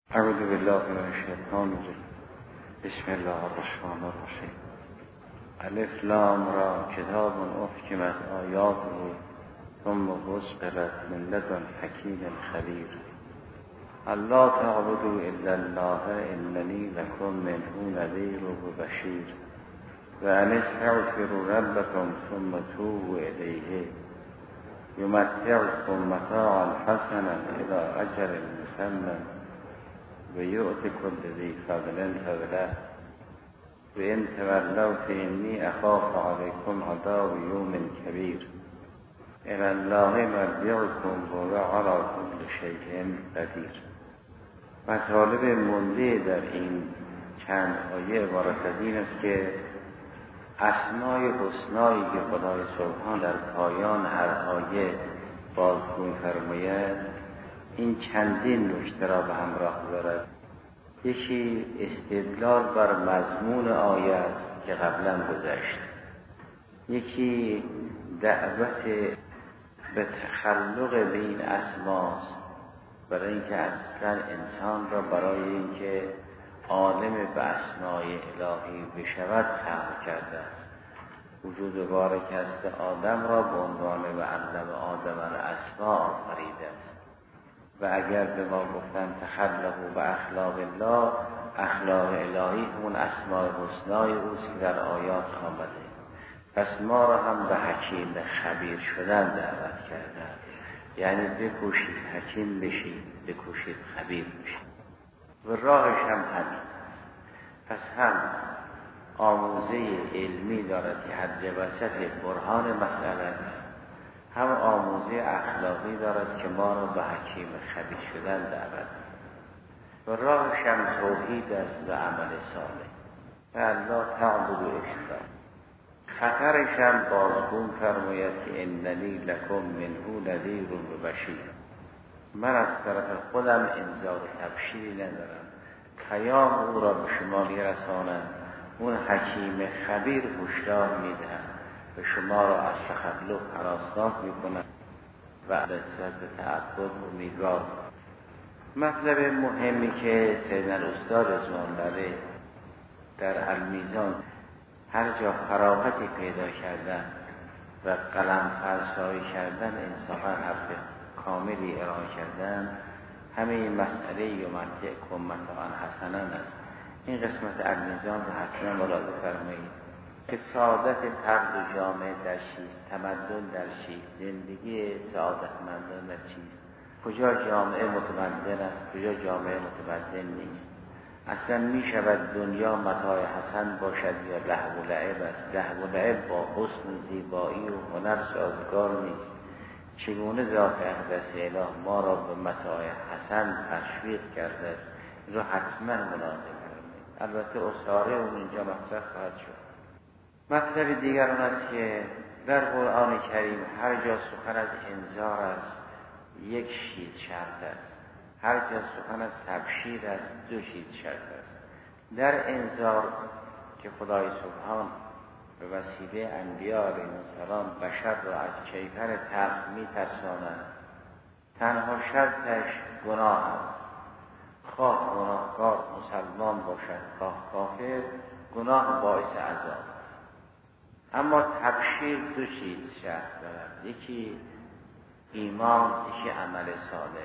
اعوذ بالله من الشیطان الرجیم. بسم الله الرحمن الرحیم. الف لام را کتاب احکمت آیاته ثم فصلت من لدن حکیم خبیر. الا تعبدوا الا الله اننی لکم منه نذیر و بشیر و ان استغفروا ربکم ثم توبوا الیه یمتعکم متاعا حسنا الی اجل مسمى و یؤت کل ذی فضل فضله و ان تولوا فانی اخاف علیکم عذاب یوم کبیر. الی الله مرجعکم و هو علی کل شیء قدیر. مطالب مونده در این چند آیه عبارت از این است که اسمای حسنایی که خدای سبحان در پایان هر آیه بازگو می‌فرماید این چندین نکته را به همراه دارد. یکی استدلال بر مضمون آیه است که قبلا گذشت، یکی دعوت به تخلق به این اسماست برای اینکه اصلا انسان را برای اینکه عالم به اسمای الهی بشود خلق کرده است. وجود بارک است آدم را به عنوان و علم آدم الاسماء آفریده است. و اگر به ما گفتن تخلقوا به اخلاق الله، اخلاق الهی همون اسماء حسنای اوست که در آیات آمده. پس ما را هم به حکیم خبیر شدن دعوت کردن، یعنی بکوشید حکیم بشید، بکوشید خبیر بشید و راهش هم همین است. پس هم آموزه علمی دارد که حد وسط برهان مسئله است، هم آموزه اخلاقی دارد که ما را به حکیم خبیر شدن دعوت و راهش هم توحید است و عمل صالح و الله تعبدوا الا. خطرش هم بازگو فرماید که اننی لکم منه نذیر و بشیر. من از طرف خودم انذار و تبشیری ندارم، پیام او را به شما میرسانم. اون حکیم خبیر هشدار میدهد به شما را از تخلف هراسناک میکنم و نسبت به تعبد امیدوار. مطلب مهمی که سیدنا الاستاد رضوان الله در المیزان هر جا فراغتی پیدا کردن و قلم فرسایی کردن انصافا حرف کاملی ارائه کردن، همه این مسئله یمتعکم متاعا حسنا است. این قسمت المیزان رو حتما ملاحظه فرمایید که سعادت فرد و جامعه در چیست، تمدن در چیست، زندگی سعادتمندان در چیست، کجا جامعه متمدن است، کجا جامعه متمدن نیست. اصلا می شود دنیا متاع حسن باشد یا لهو و لعب است. لهو و لعب با حسن و زیبایی و هنر سازگار نیست. چگونه ذات اقدس اله ما را به متاع حسن تشویق کرده است، این را حتما ملاحظه کنید. البته اصاره اون اینجا مطرح خواهد شد. مطلب دیگر آن است که در قرآن کریم هر جا سخن از انذار است یک چیز شرط است، هر جا سخن از تبشیر است دو چیز شرط است. در انذار که خدای سبحان به وسیله انبیاء علیهم السلام بشر را از کیفر تلخ می‌ترساند، تنها شرطش گناه است. خواه گناهکار مسلمان باشد خواه کافر، گناه باعث عذاب است. اما تبشیر دو چیز شرط دارد، یکی ایمان، یکی عمل صالح.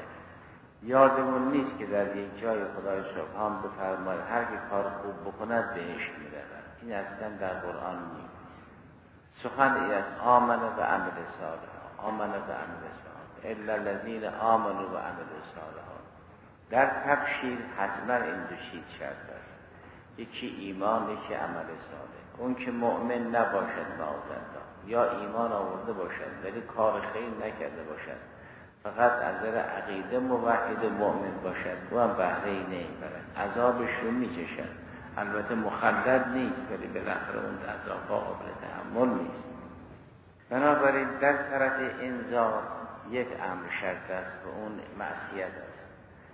یادمون نیست که در یک جای خدای سبحان بفرماید هر کی کار خوب بکند بهش می‌رود. این اصلا در قرآن نیست. سخن این است آمن و عمل صالح، آمن و عمل صالح الا الذین آمنوا و عملوا الصالحات. در تبشیر حتما این دو چیز شرط است، یکی ایمان، یکی عمل صالح. اون که مؤمن نباشد معاذالله، یا ایمان آورده باشد ولی کار خیر نکرده باشد، فقط از نظر عقیده موحد مؤمن باشد، او هم بهره‌ای نمیبرد، عذابش رو میچشد. البته مخلد نیست ولی بالاخره اون عذابها قابل تحمل نیست. بنابراین در طرف انذار یک امر شرط است و اون معصیت است.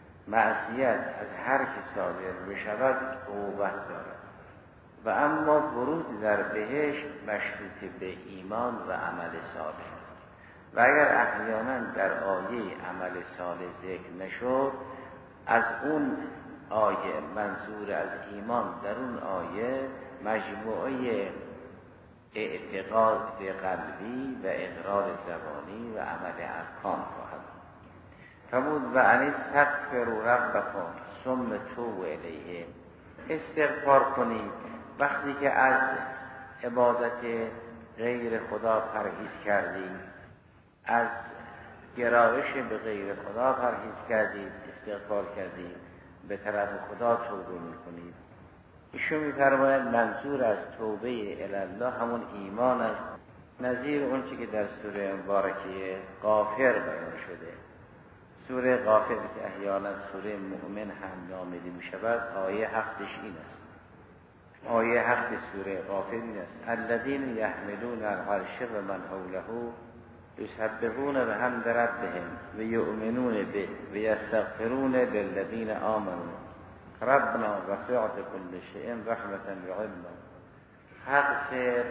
معصیت از هر که صادر بشود عقوبت دارد و اما ورود در بهشت مشروط به ایمان و عمل صالح است. و اگر احیانا در آیه عمل صالح ذکر نشد، از اون آیه منظور از ایمان در اون آیه مجموعه اعتقاد قلبی و اقرار زبانی و عمل ارکان خواهد. فرمود و استغفروا ربکم ثم توبوا الیه. استغفار کنید وقتی که از عبادت غیر خدا پرهیز کردید، از گرایش به غیر خدا پرهیز کردید، استغفار کردید، به طرف خدا توبه میکنید. ایشون می‌فرماید منظور از توبه الی الله همون ایمان است، نظیر اون چی که در سوره مبارکه غافر بیان شده. سوره غافر که احیانا سوره مؤمن هم نامیده می‌شود، آیه 7 این است. آیه 7 سوره غافر این است: الذین یحملون العرش و من حوله یسبحون بحمد ربهم و یؤمنون به و یستغفرون للذین آمنوا ربنا وسعت كل شيء رحمة وعلما فاغفر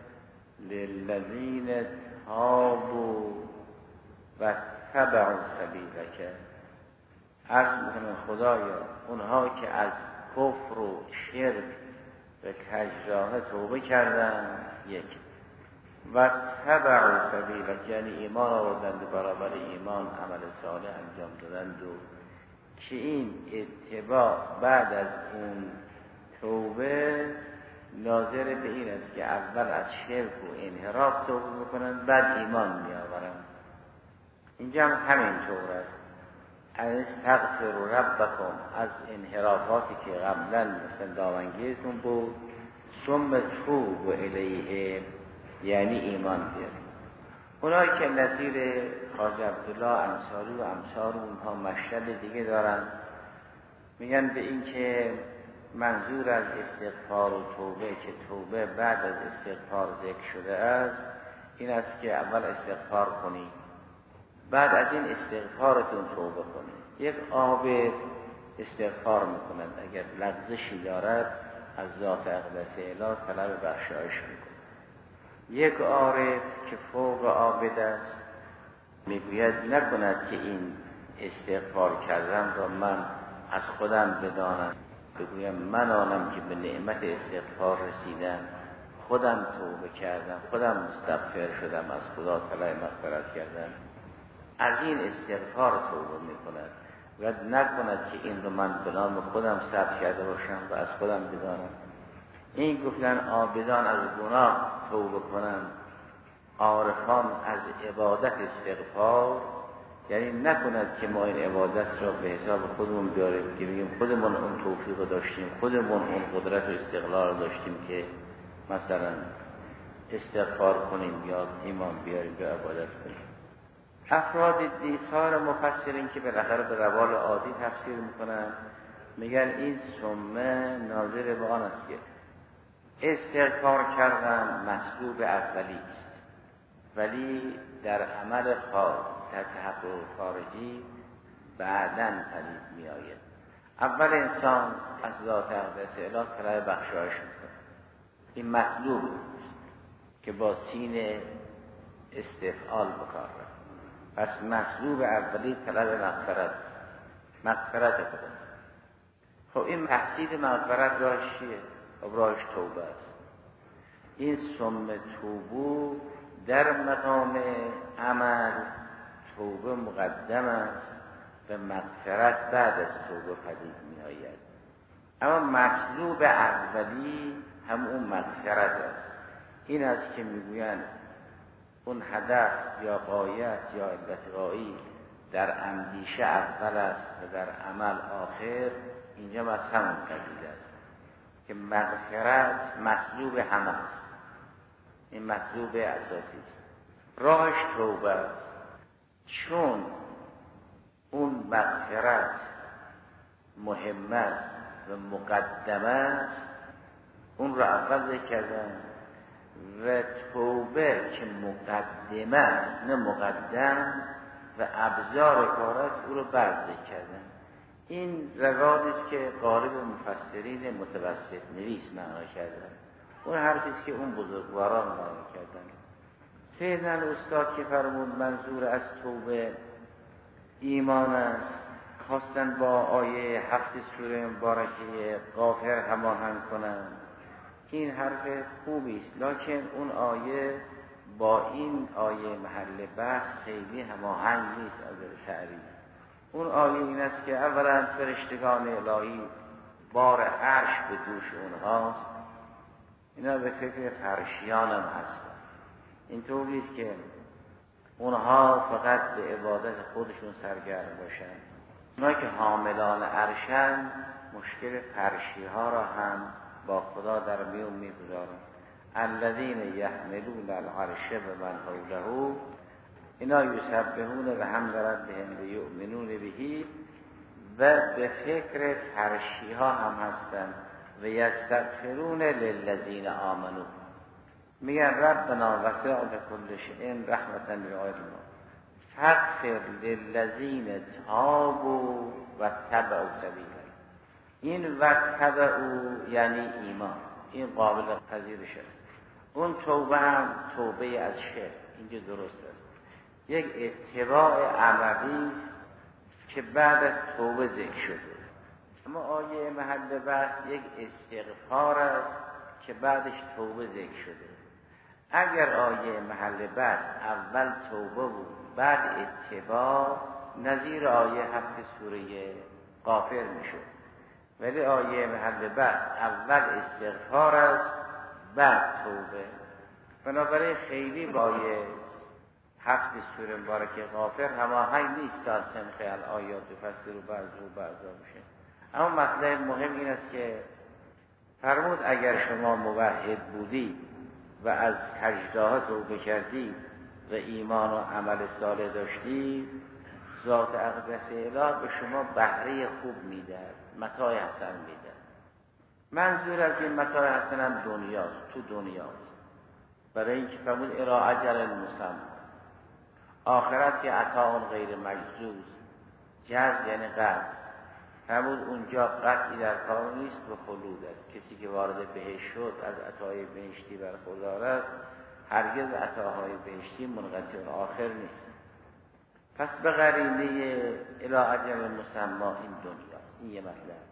للذین تابوا واتبعوا سبیلک. عرض میکنم خدایا اونها که از کفر و شرک و کجراه توبه کردن، یک، و تبعوا سبیلک یعنی ایمان آوردند برابر ایمان عمل صالح انجام دادند، و که این اتباع بعد از اون توبه ناظر به این است که اول از شرک و انحراف توبه بکنند بعد ایمان می آورند. اینجا هم همین طور است. استغفروا ربکم از انحرافاتی که قبلا مثل دامنگیرتون بود، ثم توبوا الیه یعنی ایمان بیارید. اونایی که نظیر خواجه عبدالله انصاری و امثال اونها مشهد دیگه دارن، میگن به این که منظور از استغفار و توبه که توبه بعد از استغفار ذکر شده است، این است که اول استغفار کنید، بعد از این استغفارتون توبه کنید. یک عابد استغفار میکنند، اگر لغزشی دارد از ذات اقدس الهی طلب بخشایش میکنند. یک عارف که فوق عابد است میگوید نکند که این استغفار کردن را من از خودم بدانم، بگویم من آنم که به نعمت استغفار رسیدم، خودم توبه کردم، خودم مستغفر شدم، از خدا طلب مغفرت کردم. از این استغفار توبه میکند و نکند که این رو من به نام خودم ثبت کرده باشم و از خودم بدانم. این گفتن عابدان از گناه توبه کنند، عارفان از عبادت استغفار، یعنی نکند که ما این عبادت را به حساب خودمون بیاریم که بگیم خودمون اون توفیق رو داشتیم، خودمون اون قدرت و استقلال رو داشتیم که مثلا استغفار کنیم یا ایمان بیاریم به عبادت کنیم. افراد دیسار مفسرین که بالاخره به روال عادی تفسیر میکنن میگن این سمه ناظر به آن است که استغفار کردن مسلوب اولی است، ولی در عمل در تحقق خارجی بعداً پدید می آید. اول انسان از ذات اقدس الهی طلب بخشایش میکنه، این مسلوب که با سین استفعال بکار رفت. پس مسلوب اولی طلب مغفرت خداست. خب این تحصیل مغفرت راهش چیه؟ راهش توبه است. این ثم توبو در مقام عمل توبه مقدم است و مغفرت بعد از توبه پدید می آید. اما مطلوب اولی هم اون مغفرت است. این است که میگویند اون هدف یا غایت یا علت غایی در اندیشه اول است و در عمل آخر. اینجا از همون قبیل است که مغفرت مطلوب همه است، این مطلوب اساسی است. راهش توبه است، چون اون مغفرت مهم است و مقدمه است، اون را اول ذکر کردن، و توبه که مقدمه است نه مقدم و ابزار کار است، او را بعد ذکر کردن. این روادی است که غالب مفسرین متوسط نویس معنا کردن. اون حرفی است که اون بزرگواران معنا کردن. سیدنا الاستاد که فرمود منظور از توبه ایمان است، خواستن با آیه 7 سوره مبارکه غافر هماهنگ کنن. این حرف خوبی است، لکن اون آیه با این آیه محل بحث خیلی هماهنگ نیست از تعریف. اون آیه این است که اولا فرشتگان الهی بار عرش به دوش اونهاست، اینا به فکر فرشیان هم هستن. اینطوری است که اونها فقط به عبادت خودشون سرگرم باشن. اونها که حاملان عرشن مشکل فرشی ها را هم با خدا در میون میگذارن. الذین یحملون العرش و من حوله اینا یسبحون و حمد ربهم و یؤمنون به و به فکر فرشی ها هم هستن و یستغفرون للذین آمنوا، میگن ربنا وسعت کل شیء رحمتا لعبادنا فاغفر للذین تابوا و اتبعوا سبیلک. این و اتبعوا یعنی ایمان، این قابل پذیرش است. اون توبه هم توبه از شرک، اینجا درست است، یک اتباع عملی است که بعد از توبه ذکر شده. اما آیه محل بحث یک استغفار است که بعدش توبه ذکر شده. اگر آیه محل بحث اول توبه بود بعد اتباع، نظیر آیه 7 سوره غافر میشد. ولی آیه محل بحث اول استغفار است بعد توبه، بنابراین خیلی با آیه 7 سوره مبارکه غافر هماهنگ نیست که از سنخ الآیات فسر و بعضا بشه. اما مطلب مهم این است که فرمود اگر شما موحد بودی و از سجده‌ها توبه کردی و ایمان و عمل صالح داشتی، ذات اقدس اله به شما بهره خوب میدهد، متاع حسن میدهد. منظور از این متاع حسن هم دنیاست، تو دنیاست، برای اینکه فرمود الی اجل مسمى. آخرت که عطا غیر مجزوز، جز یعنی قطع، فرمود اونجا قطعی در کار نیست و خلود است. کسی که وارد بهشت شد از عطای بهشتی برخوردار است، هرگز عطاهای بهشتی منقطع آخر نیست. پس به قرینه الی اجل مسمى این دنیاست. این یه مطلب.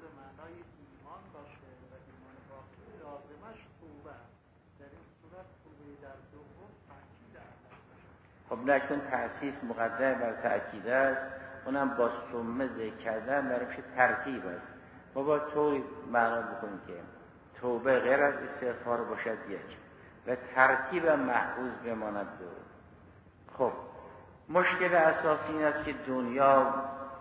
خب نه، چون تأسیس مقدم بر تأکید است، اونم با ثم ذکر کردن برایش ترتیب است. ما با طوری معنا بکنیم که توبه غیر از استغفار باشد یک و ترتیب محفوظ بماند دو. خب مشکل اساسی این است که دنیا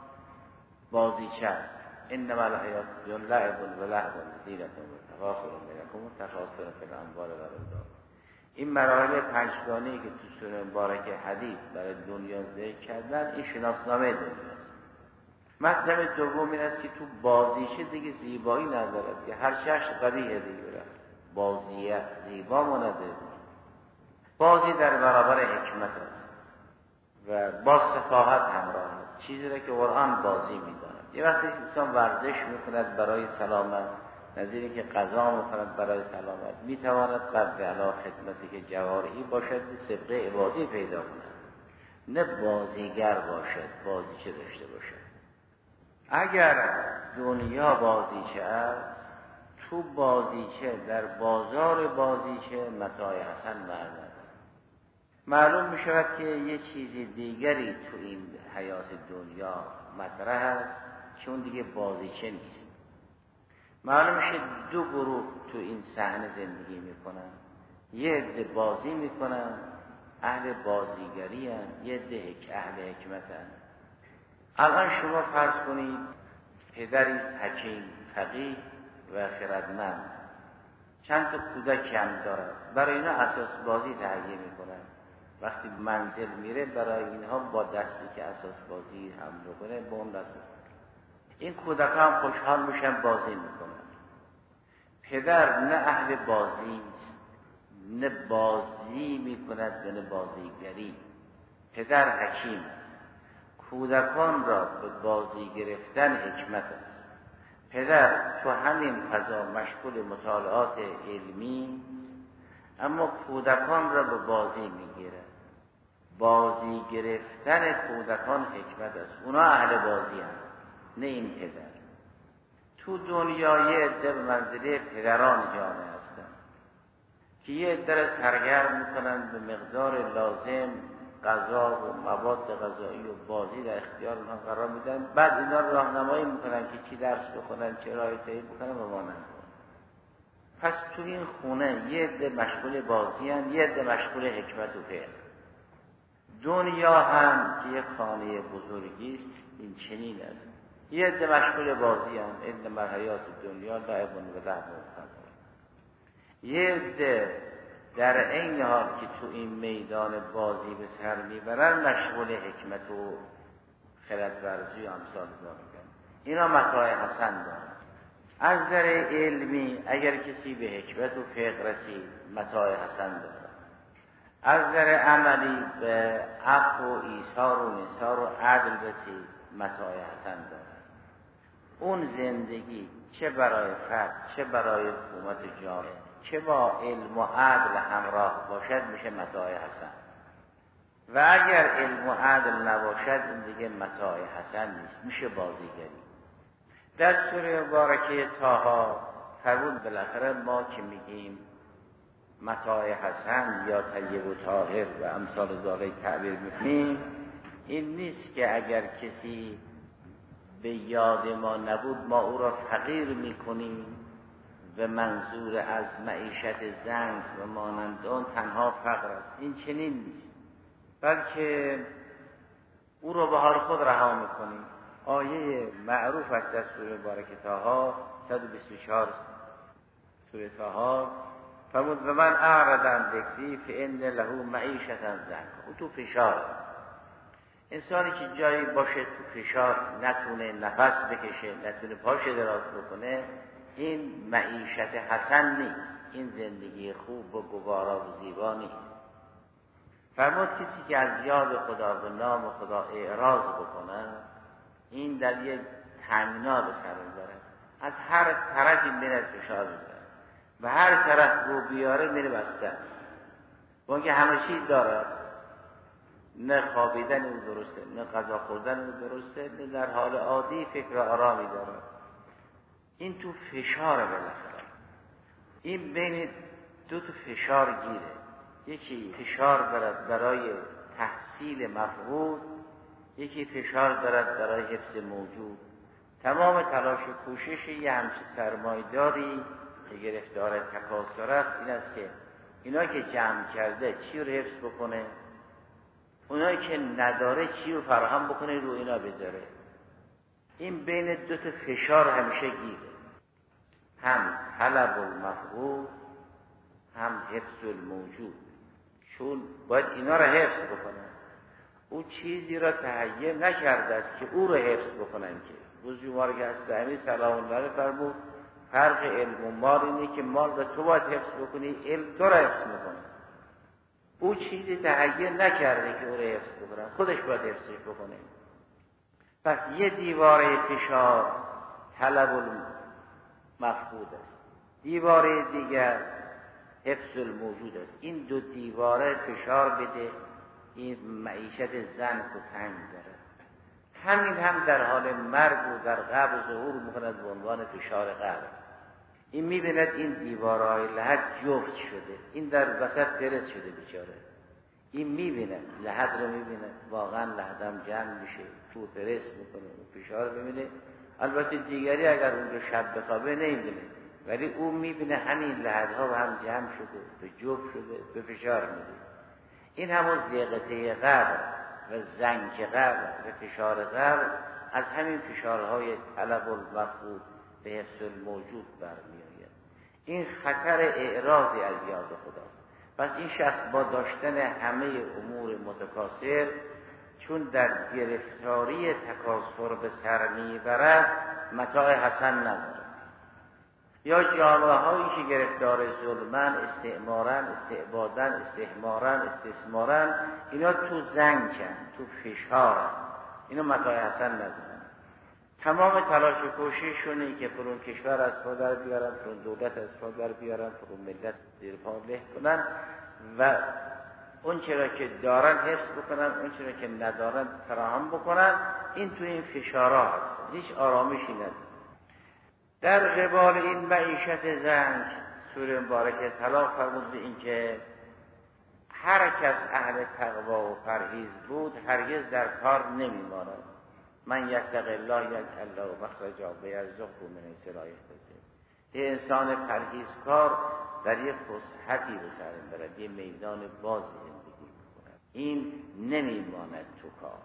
بازیچه است. انما الحیات الدنیا لعب و لهو و زینة و تفاخر بینکم و تکاثر فی الاموال والأولاد. این مراحل پنجگانه‌ای که تو سوره مبارکه حدیث برای دنیا ذکر کردن، این شناسنامه دنیاست. مطلب دوم این است که تو بازیچه دیگه زیبایی ندارد که هر شخص قبیحه دیگه است. بازیه زیبا مانده، بازی در برابر حکمت است و با سفاهت همراه است، چیزی را که قرآن بازی می‌داند. یه وقتی انسان ورزش می‌کند برای سلامت، نظیری که قضا می‌کند برای سلامت، می‌تواند قبل علا خدمتی که جوارحی باشد سبقه عبادی پیدا کند، نه بازیگر باشد، بازیچه داشته باشد. اگر دنیا بازیچه است، تو بازیچه در بازار بازیچه متاع حسن معنی. معلوم می شود که یه چیزی دیگری تو این حیات دنیا مطرح است چون دیگه بازیچه نیست. معلوم میشه دو گروه تو این صحنه زندگی میکنن، یه عده بازی میکنن، اهل بازیگری هن، یه عده اهل حکمت هن. الان شما فرض کنید پدری است حکیم، فقیه و خردمند، چند تا کودک هم دارد، برای اینا اساس بازی تهیه میکنن. وقتی منزل میره برای اینها با دستی که اساس بازی حمله کنه با اون دست، این کودک هم خوشحال میشن بازی میکنن. پدر نه اهل بازی است، نه بازی میکند نه بازیگری. پدر حکیم است، کودکان را به بازی گرفتن حکمت است. پدر تو همین فضا مشغول مطالعات علمی است، اما کودکان را به بازی میگیرد. بازی گرفتن کودکان حکمت است. اونا اهل بازی هستند، نه این پدر. تو دنیا یه عده به منزله پدران جامعه هستن که یه عده سرگرم میکنن به مقدار لازم غذا و مواد غذایی و بازی در اختیار اونها قرار میدن، بعد اینا راهنمایی میکنن که چی درس بخونن، چه راهی طی بکنن و مانند. پس تو این خونه یه عده مشغول بازی هستن، یه عده مشغول حکمت و فقه. دنیا هم که یک خانه بزرگی است این چنین است. یه عده مشغول بازی هم، انما حیات دنیا لعب و لهو. یه عده در عین حال که تو این میدان بازی به سر میبرن مشغول حکمت و خرد ورزی و امثال دارن. اینا متاع حسن دارن. از نظر علمی اگر کسی به حکمت و فقه رسید متاع حسن دارن. از نظر عملی به عفو و ایثار و نثار و عدل رسید متاع حسن دارن. اون زندگی چه برای فرد چه برای حکومت جامعه چه با علم و عدل همراه باشد میشه متاع حسن. و اگر علم و عدل نباشد این دیگه متاع حسن نیست، میشه بازیگری. در سوره مبارکه طه فرمود بالاخره ما که میگیم متاع حسن یا طیب و طاهر و امثال ذالک تعبیر میکنیم، این نیست که اگر کسی به یاد ما نبود ما او را فقیر میکنیم به منظور از معیشت زنگ و مانند آن تنها فقر است. این چنین نیست، بلکه او را به حال خود رها میکنیم. آیه معروف است در سوره مبارکه طه 124 سوره طه فرمود و من اعرض عن ذکری فان له معیشة ضنکا. او تو فشار، انسانی که جایی باشه تو فشار نتونه نفس بکشه، نتونه پاش دراز بکنه، این معیشت حسن نیست، این زندگی خوب و گوارا و زیبا نیست. فرمود کسی که از یاد خدا و نام خدا اعراض بکنه این در یک تنگنا به سر میبره، از هر طرفی میره فشار میبره و هر طرف رو بیاره میره بسته است. با که همه چیز داره، نه خوابیدن او درسته، نه غذا خوردن او درسته، نه در حال عادی فکر آرامی داره. این تو فشار بالاخره. این بین دو تا فشار گیره، یکی فشار دارد برای تحصیل مفقود، یکی فشار دارد برای حفظ موجود. تمام تلاش و کوشش یه همچه سرمایه‌داری که گرفتار تکاثر است این است که اینا که جمع کرده چی رو حفظ بکنه، اونایی که نداره چی رو فراهم بکنه رو اینا بذاره. این بین دو تا فشار همیشه گیره، هم طلب المفقود هم حفظ الموجود. چون باید اینا رو حفظ بکنه، او چیزی را تهیه نکرده است که او رو حفظ بکنن. که روزی مبارک اسلامی سلام الله فرمود فرق علم و مال اینه که مال را تو باید حفظ بکنی، علم تو را حفظ میکنه. او چیزی تهیه نکرده که او را حفظ بکنه، خودش باید حفظش بکنه. پس یه دیواره فشار طلب المفقود است، دیواره دیگر حفظ الموجود است. این دو دیواره فشار بده این معیشت زن و تنگ داره. همین هم در حال مرگ و در قبر ظهور میکند به عنوان فشار قبر. این میبیند این دیوارهای لحد جفت شده، این در وسط درس شده بیچاره. این میبیند لحد رو میبیند واقعا لحدم جمع میشه، تو درس میکنه و فشار ببینه. البته دیگری اگر اونجا شب بخوابه نمیبینه، ولی او میبینه همین لحدها به هم جمع شده، به جفت شده، به فشار میده. این همون زیغته قبر و زنک قبر و فشار قبر از همین فشارهای طلب المفقود به حفظ الموجود برمیآید. این خطر اعراضی از یاد خداست. پس این شخص با داشتن همه امور متکاثر چون در گرفتاری تکاثر به سر میبرد متاع حسن نداره. یا جامعه هایی که گرفتار ظلمن، استعمارن، استعبادن، استحمارن، استثمارن، اینا تو زنگن، تو فشارن، اینا متاع حسن ندارن. تمام تلاش و کوشششونه که فرون کشور از پا در بیارن، فرون دولت از پا در بیارن، فرون ملت زیر پا له کنن و اون چرا که دارن حفظ بکنن، اون چرا که ندارن فراهم بکنن. این تو این فشارها هست، هیچ آرامشی نداره. در قبال این معیشت زنگ سوره مبارکه طلاق فرمود به این که هر کس اهل تقوا و پرهیز بود هرگز در کار نمیماند. من یتق الله یجعل له مخرجا و یرزقه من حیث لا یحتسب. یه انسان پرهیزکار در یک فسحتی به سر میبرد، یه میدان بازی زندگی میکند. این نمیماند تو کار،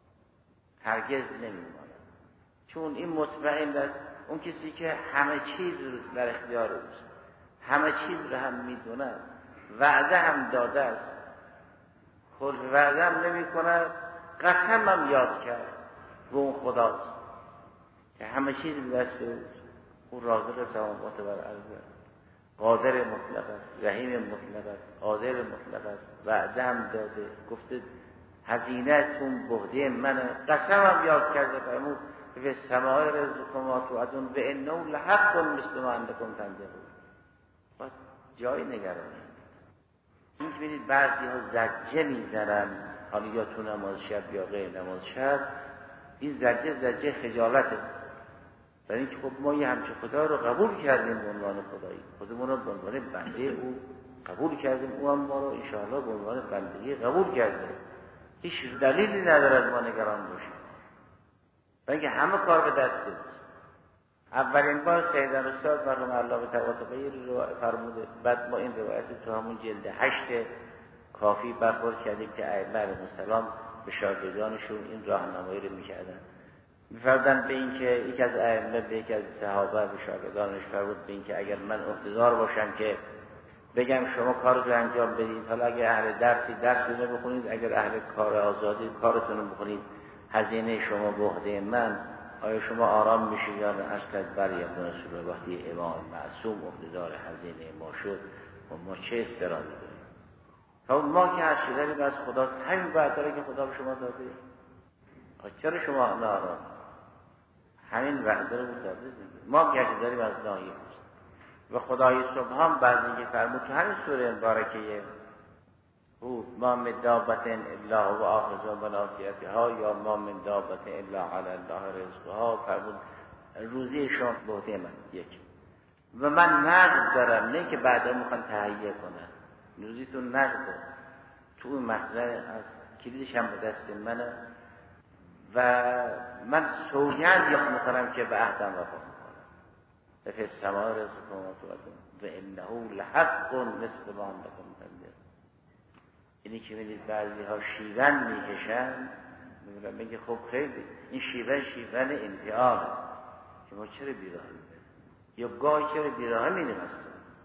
هرگز نمیماند، چون این مطمئن است اون کسی که همه چیز رو در اختیار اوست، همه چیز رو هم میدوند، وعده هم داده است، خود وعده هم نمی کند، قسم هم یاد کرد و اون خداست که همه چیز به دست اوست. او رازق سماوات و الارض است، قادر مطلق است، رحیم مطلق است، قادر مطلق است، وعده هم داده، گفته هزینه‌تون بهده منه، قسم هم یاد کرده فرمود به سماع رزقکم و توعدون و انه لحق مثل ما انکم تنطقون. باید جای نگرانی. این که ببینید بعضی ها زجه میزنن، حالا یا تو نماز شب یا غیر نماز شب، این زجه خجالته، برای اینکه خب ما یه همچه خدا رو قبول کردیم به عنوان خدایی، خودمون رو به عنوان بنده او قبول کردیم، او هم ما رو انشاءالله به عنوان بندگی قبول کرده. هیچ دلیلی ندارد ما نگران باشیم، برای اینکه همه کار به دست اوست. اولین بار سید الاستاد مرحوم علامه طباطبایی رو فرموده، بعد ما این روایت تو همون جلد 8 کافی برخورد کردیم که ائمه علیهم السلام به شاگردانشون این راهنمایی رو میکردن. می‌فرمودن به این که یکی از ائمه به یکی از صحابه به شاگردانش فرمود به این که اگر من عهده‌دار باشم که بگم شما کار رو انجام بدید، حالا اگر اهل درسی رو بخونید، اگر اهل کار آزادی کارتون رو بخونید، هزینه شما به عهده من، آیا شما آرام میشید یا نه؟ اصلا برای رسول وقتی امام معصوم عهده‌دار هزینه ما شد و ما چه استراحتی داریم؟ تا ما که هر چیزی داریم از خداست، همین باید داره که خدا به شما داده. چرا شما ناآرام؟ همین وعده رو داده دیگه. ما که داریم از ناهی است. و خدای سبحان بعضی که فرمود تو همین سوره مبارکه او ما من دابت الا و آخذ و ناصیتها یا ما من دابت الا علی الله رزقها، فرمود روزی شما به عهده من یک، و من نقد دارم، نه که بعدا میخوان تهیه کنن، روزیتون نقد تو اون مخزن از کلیدش هم به دست منه و من سوگند یا میکنم که به عهدم وفا میکنم. فی السماء رزقکم و توعدون و انه لحق مثل ما انکم تنطقون. اینی که میدید بعضی ها شیون میکشن، میگن میگه خب خیلی این شیون انتحاره که ما چرا بیراه میبریم یا گاهی چرا بیراه میریم اصلا.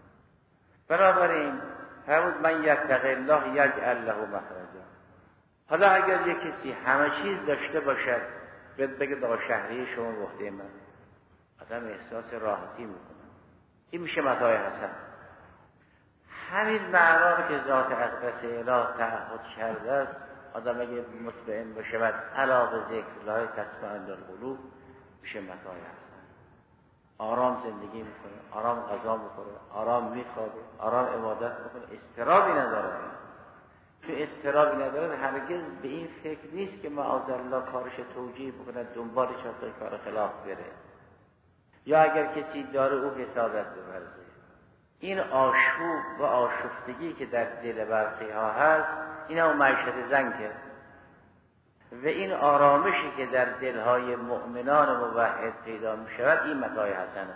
بنابراین فرمود من یتق الله یجعل له مخرجا. حالا اگر یک کسی همه چیز داشته باشد بگه با شهری شما به عهده من، آدم احساس راحتی میکنه، این میشه متاع حسن. همین معنا رو که ذات اقدس اله تعهد کرده است، آدم اگه مطمئن باشه و علاوه ذکر الله تطمئن القلوب، میشه متاع حسن. آرام زندگی میکنه، آرام غذا میخوره، آرام میخوابه، آرام عبادت میکنه، اضطرابی نداره. تو اضطرابی نداره هرگز به این فکر نیست که معاذالله کارش توجیه بکنه، دنبال چطور کار خلاف بره، یا اگر کسی داره او حسادت بورزه. این آشوب و آشفتگی که در دل برخی ها هست، اینا اون معیشت زنگه، و این آرامشی که در دلهای مؤمنان موحد پیدا می شود، این متاع حسنه.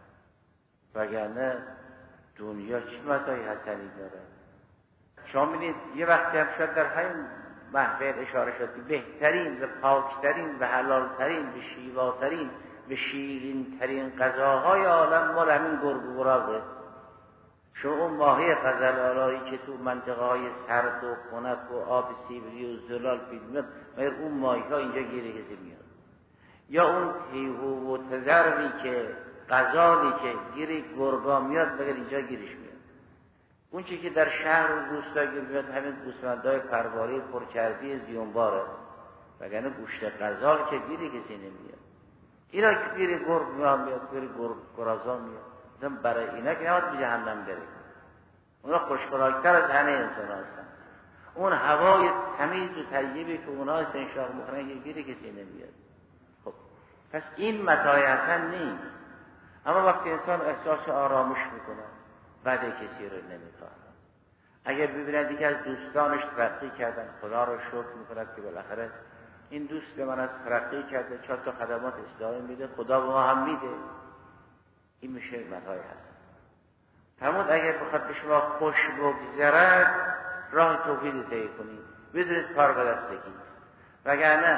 وگرنه دنیا چه متاع حسنی داره؟ شما می‌بینید یه وقتی هم شد در همین محفل اشاره شد بهترین و پاکترین و حلالترین و شیواترین و شیرینترین غذاهای عالم مال همین گرگ و گرازه. شما اون ماهی غزل‌آلایی که تو منطقه های سرد و خنک و آب سیبری و زلال پیدا میاد، مگر اون ماهی ها اینجا گیره کسی میاد؟ یا اون تیهو و تذروی که غزالی که گیره گرگا میاد، مگر اینجا گیرش میاد؟ اون چی که در شهر و روستا گیر میاد همین گوسفندای پرواره پرچربی زیونباره، وگرنه گوشت غزال که گیره کسی نمیاد. اینا که گیره گرگ میاد، گیره گرازا میاد، برای اینا که نباید به جهنم بره. اونا خوشخوراکتر از همه انسان هستن. اون هوای تمیز و طیبی که اونها استنشاق میکنن که گیر کسی نمیاد. خب پس این متاع حسن نیست. اما وقتی انسان احساس آرامش میکنه بعد کسی رو نمیخواد. اگر ببیند یکی از دوستانش ترقی کردن، خدا رو شکر میکند که بالاخره این دوست من از ترقی کرده، 4 تا خدمات اصلاحی میده، خدا به ما هم میده. این میشه متاع حسن. فرمود اگر بخواد به شما خوش بگذرد راه توحید طی کنید، بدونید کار به دستگیست. وگرنه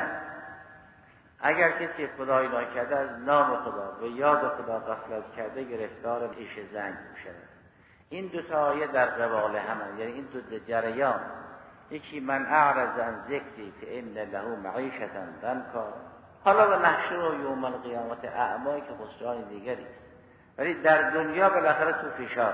اگر کسی خدایی ناکرده از نام خدا و یاد خدا غفلت کرده گرفتار عیش زنگ میشه. این 2 تا آیه در قبال هم، یعنی این 2 جریان، یکی من اعرض عن ذکری فان له معیشة ضنکا، حالا به نحشر یوم القیامت اعمایی که خسران دیگری است، ولی در دنیا بالاخره تو فشار.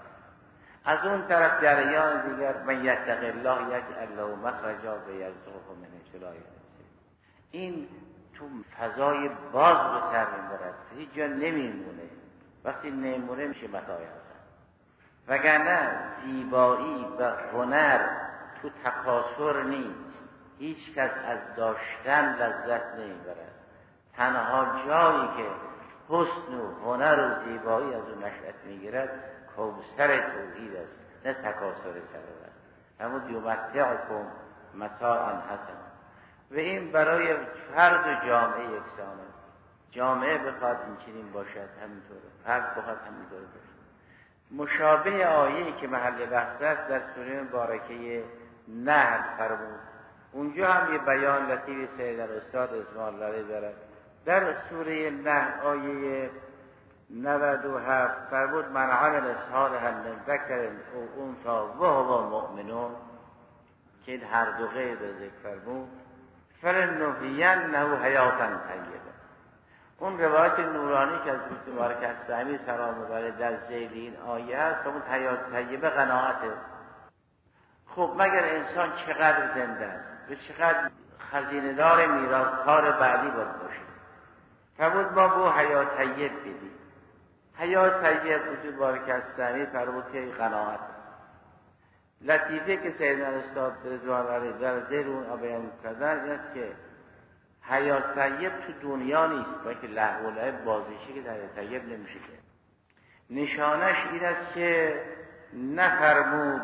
از اون طرف جریان دیگر من یتق الله یجعل له مخرجا و یرزقه من حیث لا یحتسب. این تو فضای باز به سر میبرد، هیچ جا نمیمونه. وقتی نمیمونه میشه متاع حسن. وگرنه زیبایی و هنر تو تکاثر نیست. هیچ کس از داشتن لذت نمیبرد. تنها جایی که حسن و هنر و زیبایی از اون نشأت میگیرد کوثر توحید است، نه تکاثر ثروت. اما یمتعکم متاعا حسنا. و این برای فرد و جامعه یکسانه. جامعه بخواد این چنین باشد همینطوره، فرد بخواد همینطوره باشد. مشابه آیه‌ای که محل بحث است در سوره مبارکه نحل فرمود. اونجا هم یه بیان لطیف سید الاستاد اسماعیل علیه دارد. در سوره نحل آیه 97 فرمود من عمل صالحا من ذکر او انثی و هو مؤمن، که این هر دو غیر ذکر فرمود، فلنحیینه حیاتا طیبه. اون روایت نورانی که از مبارک استعمی سلام الله در ذیل این آیه است، اون حیات طیبه قناعته. خب مگر انسان چقدر زنده است و چقدر خزینه‌دار میراث‌کار بعدی باید باشه. فرمود ما به حیات طیب بدیم. حیات طیب وجود مبارک استعمی فرمود که قناعت است. لطیفه که سیدنا استاد رضوان الله در ذیل اون بیان کردن این است که حیات طیب تو دنیا نیست، بلکه لهو و لعب بازیشی که در حیات طیب نمیشه. نشانش این است که نفرمود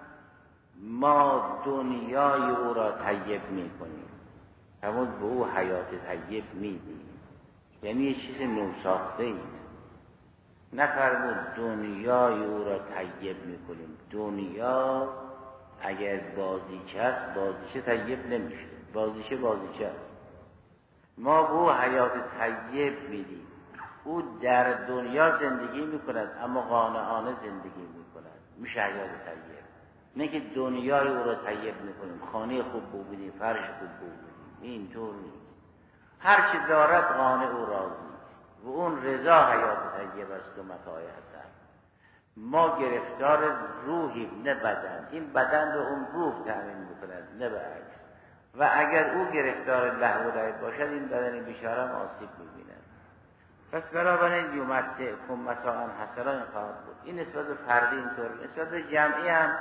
ما دنیای او را طیب میکنیم، فرمود به او حیات طیب میدیم. یعنی یه چیز نوساخته است. نفرمود دنیای او را طیب میکنیم. دنیا اگر بازیچه است، بازیچه طیب نمیشه، بازیچه است. ما به او حیات طیب میدیم. او در دنیا زندگی میکند اما قانعانه زندگی میکند، میشه حیات طیب. نه که دنیای او را طیب میکنیم، خانه خوب ببینیم، فرش خوب ببینیم، اینطور نیست. هر چی دارد قانع او راضی است و اون رضا حیات طیب است و متاع حسن. ما گرفتار روحیم نه بدن. این بدن رو اون روح تأمین میکند نه برعکس. و اگر او گرفتار لهو و لعب باشد این بدن بیچاره هم آسیب می‌بیند. پس بنابراین یمتعکم متاعا حسنا این خواهد بود. این نسبت به فردی اینطور، نسبت به جمعی هم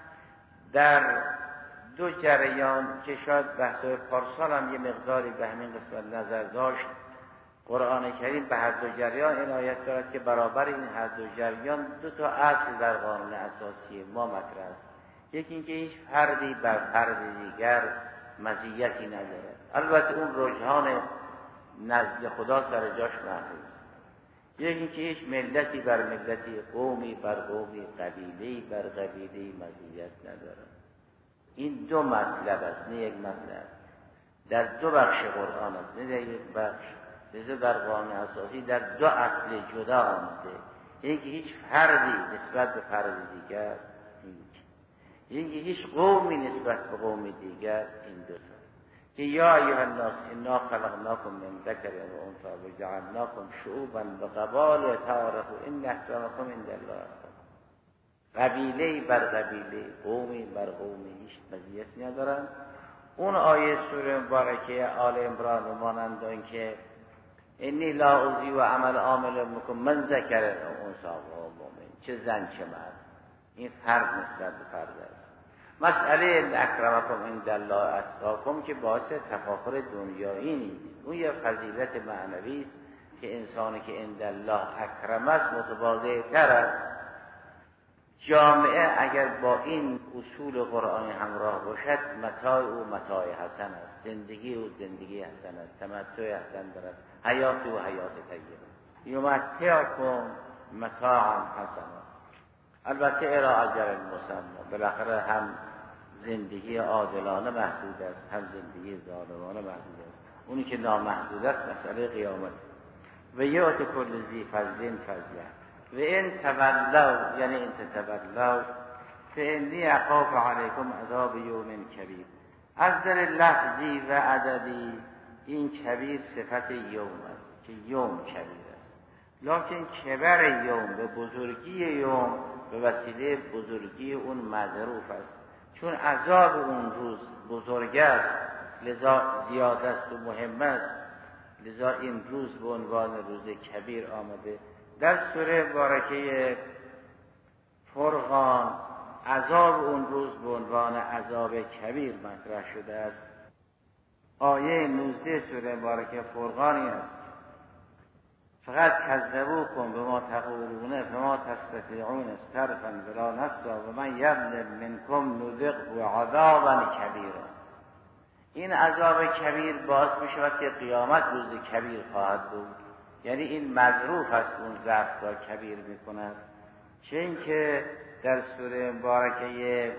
در 2 جریان که شاید بحث‌های پارسال هم یه مقداری به همین قسمت نظر داشت. قرآن کریم به هر 2 جریان عنایت دارد که برابر این هر 2 جریان 2 تا اصل در قانون اساسی ما مطرح است. یکی اینکه هیچ فردی بر فرد دیگر مزیتی نداره. البته اون رجحان نزد خدا سر جاش محفوظ. یکی اینکه هیچ ملتی بر ملتی، قومی بر قومی، قبیله‌ای بر قبیله‌ای مزیت نداره. این 2 مطلب است، نه یک مطلب. در 2 بخش قرآن است، نه در یک بخش. لذا در قانون اساسی در 2 اصل جدا آمده. یکی هیچ فردی نسبت به فرد دیگر، یکی هیچ قومی نسبت به قوم دیگر، این 2 تا. که یا ایها الناس انا خلقناکم من ذکر و انثی و جعلناکم شعوبا و قبایل لتعارفوا ان اکرمکم عند الله اتقاکم. قبیله بر قبیله، قومی بر قومی هیچ مزیتی ندارن. اون آیه سوره مبارکه آل عمران و مانند آن که انی لا اضیع عمل عامل منکم من ذکر و انثی و مؤمن، چه زن چه مرد، این فرد نسبت به فرد است. مسئله اکرمکم عند الله اتقاکم که باعث تفاخر دنیایی نیست، اون یه فضیلت معنوی است که انسانی که عند الله اکرم است متواضع‌تر است. جامعه اگر با این اصول قرآنی همراه باشد متاع او متاع حسن است، زندگی او زندگی حسن است، تمتع حسن دارد، حیات او حیات طیبه است. یمتعکم متاعا حسنا. البته الی اجل مسمى، بالاخره هم زندگی عادلانه محدود است، هم زندگی ظالمانه محدود است. اونی که نامحدود است مسئله قیامت. و یأتی کل ذی فضل فضله و این تولوا، یعنی این تتولوا فانی اخاف علیکم عذاب یوم کبیر. از در لفظی و عددی این کبیر صفت یوم است که یوم کبیر است، لکن کبر یوم به بزرگی یوم به وسیله بزرگی اون معروف است، چون عذاب اون روز بزرگ است لذا زیاد است و مهم است، لذا این روز به عنوان روز کبیر آمده. در سوره بارکه فرقان عذاب اون روز به عنوان عذاب کبیر مطرح شده است. آیه 19 سوره بارکه فرقانی است: فقط کذبوکم بما تقولون فما تستطيعون صرفا ولا نصرا و من یظلم منکم نذقه عذابا کبیرا. این عذاب کبیر باعث می شود که قیامت روز کبیر خواهد بود، یعنی این مظروف است اون ظرف را کبیر می کند. چه این که در سوره مبارکه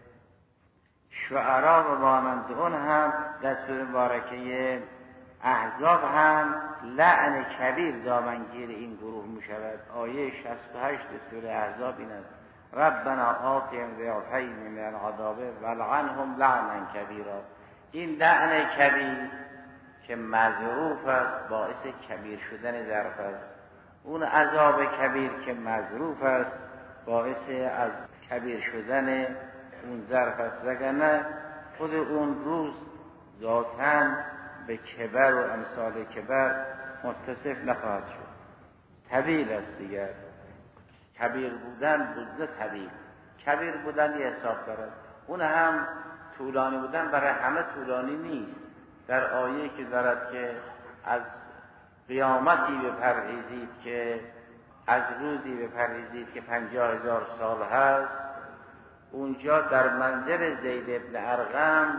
شعراء و مانند اون هم در سوره مبارکه احزاب هم لعن کبیر دامنگیر این گروه می شود. آیه 68 سوره احزاب این است: ربنا آتهم ضعفین من العذاب ولعنهم لعنا کبیرا. این لعن کبیر که مظروف است باعث کبیر شدن ظرف است، اون عذاب کبیر که مظروف است باعث از کبیر شدن اون ظرف است، وگرنه خود اون روز ذاتاً به کبر و امثال کبر متصف نخواهد شد. طویل است دیگر، کبیر بودن بوده طویل، کبیر بودن یه حساب دارد. اون هم طولانی بودن برای همه طولانی نیست. در آیه که دارد که از قیامتی بپرهیزید که از روزی بپرهیزید که 50,000 سال هست، اونجا در منزل زید ابن ارقم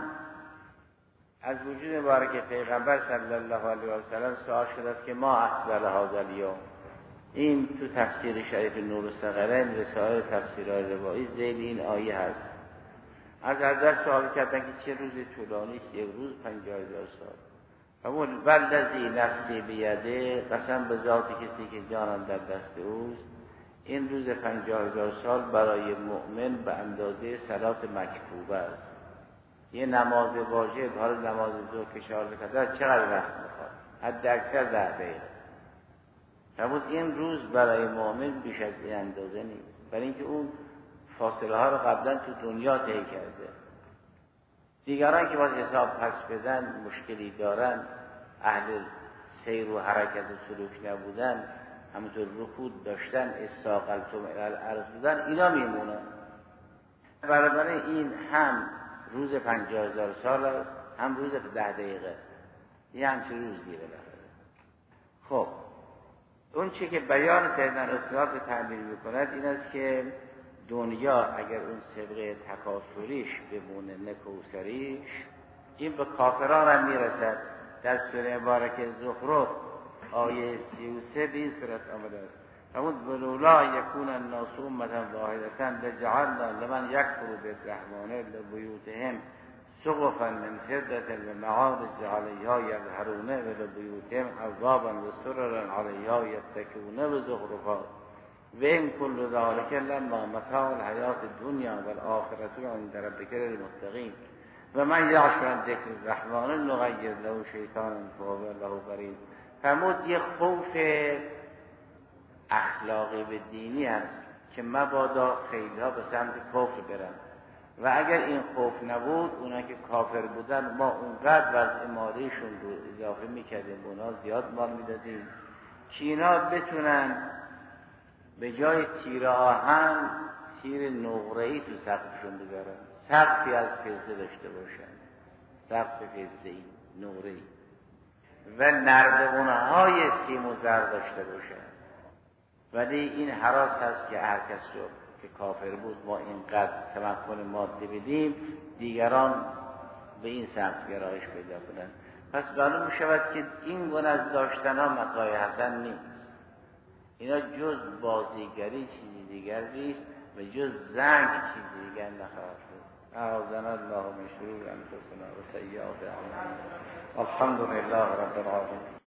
از وجود مبارک پیغمبر صلی الله علیه و سلم سوال شده است که ما افضل هذا الیوم. این تو تفسیر شریف نور الثقلین رساله تفسیرهای روایی ذیل این آیه هست. از حضرت سوال کردن که چه روزی طولانی است؟ یک روز 50,000 سال. همون والذی نفسی بیده، قسم به ذات کسی که جانم در دست اوست، این روز 50,000 سال برای مؤمن به اندازه صلات مکتوبه است. یه نماز واجب، حالا نماز ظهر که 4 رکعت چقدر وقت میخواد؟ حد اکثر 10 دقیقه. همون این روز برای مؤمن بیش از این اندازه نیست، برای اینکه اون فاصله ها رو قبلا تو دنیا طی کرده. دیگران که باید حساب پس بدن مشکلی دارن، اهل سیر و حرکت و سلوک نبودن، همونطور رکود داشتن، استاقلتم الی الارض بودن، اینا میمونن. برای این هم روز 50,000 سال است، هم روز 10 دقیقه، یه همچه روزی بالاخره. خب اون چی که بیان سیدنا رسول تعبیر میکند این است که دنیا اگر اون سبقه تکاثریش بمونه نکوسریش، این به کافران هم میرسد. در سوره مبارکه زخرف آیه 33 به این صورت آمده است: همون ولولا یکون الناس امة واحدة لجعلنا لمن یکفر بالرحمن لبیوتهم سقفا من فضة ومعارج علیها یظهرون ولبیوتهم ابوابا وسررا علیها یتکئون وزخرفا و این کل ذلک لما متاع الحیات الدنیا والآخرة عند ربک للمتقین و من یعش عن ذکر الرحمن نقید له شیطانا فهو له قرین. فرمود یه خوف اخلاقی و دینی هست که مبادا خیلی ها به سمت کفر برن، و اگر این خوف نبود اونا که کافر بودن ما اونقدر وضع مالیشون رو اضافه میکردیم، اونا زیاد مال میدادیم که اینا بتونن به جای تیر آهن تیر نقره‌ای تو سقفشون بذارن. سقفی از فضه داشته باشن، سقف فضه‌ای نوری، و نردبونهای سیم و زر داشته باشن. ولی این هراس هست که هر کس رو که کافر بود ما اینقدر تمکن ماده بدیم، دیگران به این سمت گرایش پیدا کنند. پس معلوم می شود که این گونه از داشتن ها متاع حسن نیست. اینا جز بازیگری چیزی دیگر نیست و جز زنگ چیزی دیگر نخواهد شد. اعاذنا الله من شرور انفسنا و سیئات اعمالنا. الحمد لله رب العالمین.